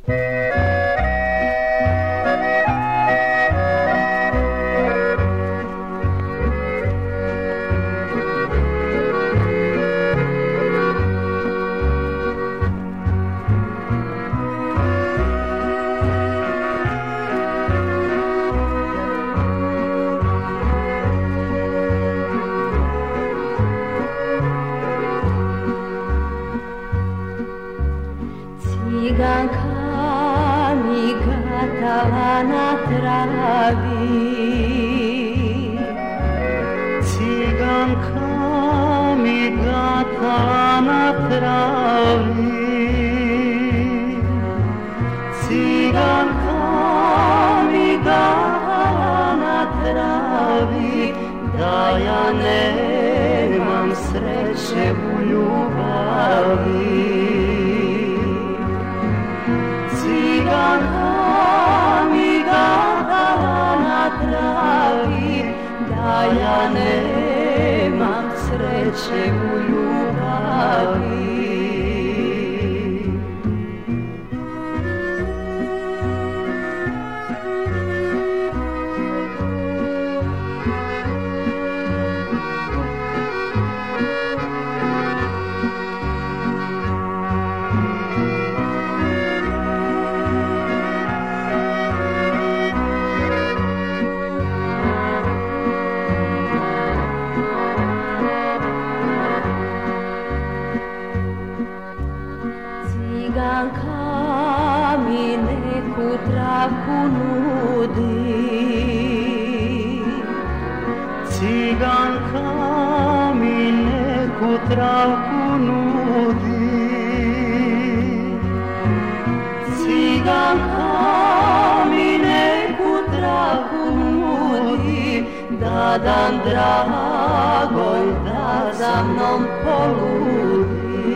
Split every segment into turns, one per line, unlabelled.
Ciganka mi gatala na travi,
Ciganka mi gatala na travi, Ciganka mi gatala na travi, da ja nemam sreće u ljubavi. Ciganka mi gatala na travi, da ja nemam sreće u ljubavi.
Ciganka mi neku travku nudi,
Ciganka mi neku travku nudi,
Ciganka mi neku travku nudi, da dan dragoj da za mnom poludi.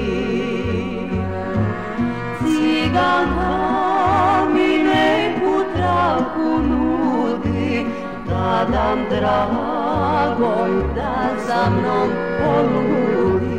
Ciganka mi neku travku nudi, da dan dragoj da za mnom poludi.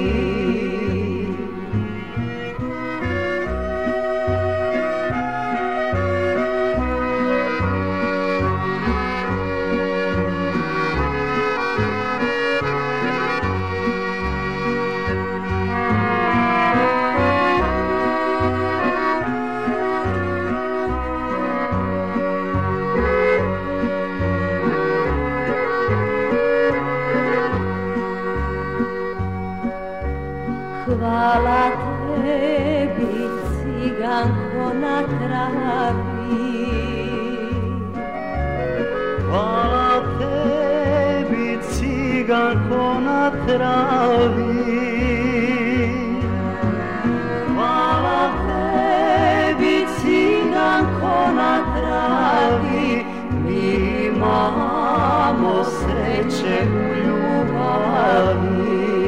Hvala tebi, ciganko na travi,
hvala tebi, ciganko na travi,
hvala tebi, ciganko na travi, mi imamo sreće u ljubavi.